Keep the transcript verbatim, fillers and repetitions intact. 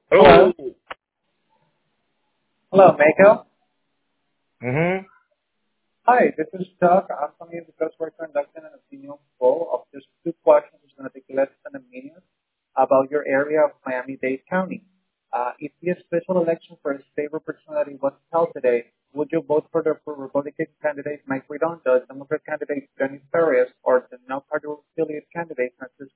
Hello. Oh. Hello, Michael. Mm-hmm. Hi, this is Chuck. I'm coming in because we're conducting an opinion poll of just two questions. It's going to take less than a minute about your area of Miami-Dade County. Uh, if the special election for a state representative was held today, would you vote for the for Republican candidate Mike Redondo, the Democrat candidate Dennis Perez, or the no-party affiliate candidate Francisco